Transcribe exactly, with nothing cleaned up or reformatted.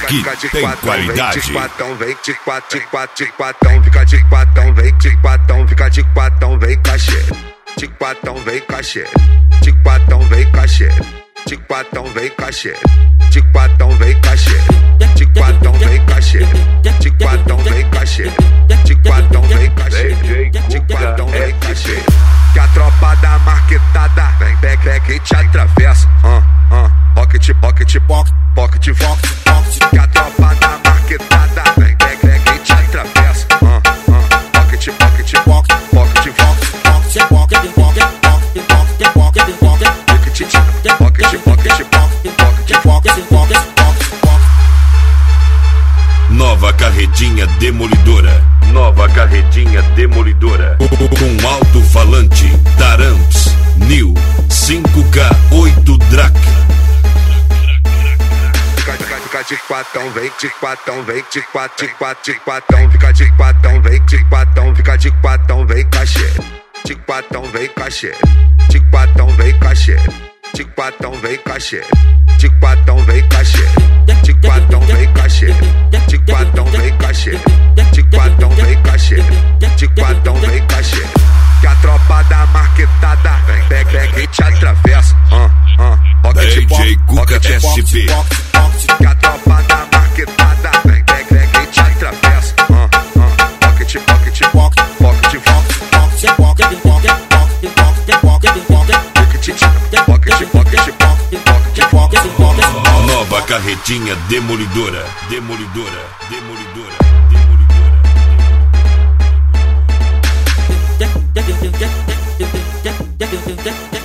Aqui tem qualidade. De quatão, vem de quatro, de quatro, de quatão, fica de quatão, vem de quatão, fica de quatão, vem cachê. De quatão, vem cachê. De quatão, vem cachê. De quatão, vem cachê. De quatão, vem cachê. De quatão, vem cachê. De quatão, vem cachê. De quatão, vem cachê. De quatão, vem cachê. Que a tropa da marquetada vem, vem, vem que te atravessa. Uh, uh, pocket, pocket, pocket, pocket, pocket, pocket. Que a tropa da marquetada vem, vem, vem que te atravessa. Uh, uh, pocket, pocket, pocket, pocket, pocket, pocket, pocket, pocket, pocket, pocket, pocket, pocket, pocket, pocket. Nova carretinha demolidora. Nova carretinha demolidora. Com alto-falante Taramps New cinco K oito Drac. Fica de quatão, vem de quatão, vem de quatro, de quatro, de quatão, fica de quatão, vem de quatão, fica de quatão, vem cachê. De quatão, vem cachê. De quatão, vem cachê. De quatão, vem cachê. De quatão, vem cachê. De quatão, vem cachê. De quatão, vem cachê. De quatão, vem cachê. De quatão, vem cachê. Que a tropa da marquetada vem, vem, vem que te atravessa. Uh, uh, D J Cuca S P. Que a tropa da marquetada vem, vem, vem que te atravessa. Uh, uh, pocket, pocket, pocket, pocket, pocket, pocket, pocket, pocket, pocket, pocket, pocket, pocket. Nova carretinha demolidora. Demolidora. Demolidora. Demolidora. Yeah, yeah, yeah, yeah, yeah, yeah, yeah, yeah, yeah.